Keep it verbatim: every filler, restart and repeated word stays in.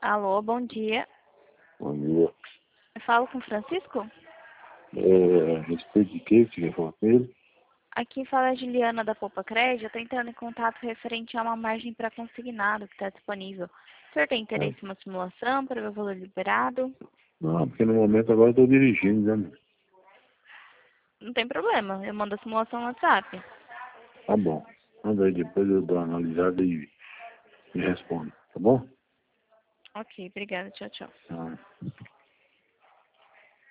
Alô, bom dia. Bom dia. Eu falo com o Francisco? É, a respeito de quê que você quer falar com ele? Aqui fala a Juliana da Poupa Crédito. Eu estou entrando em contato referente a uma margem para consignado que está disponível. O senhor tem Ah, interesse em uma simulação para ver o valor liberado? não, porque no momento agora eu estou dirigindo, né? Não tem problema, eu mando a simulação no WhatsApp. Tá bom. Manda aí, depois eu dou uma analisada e, e respondo, tá bom? Ok, obrigada. Tchau, tchau. Ah.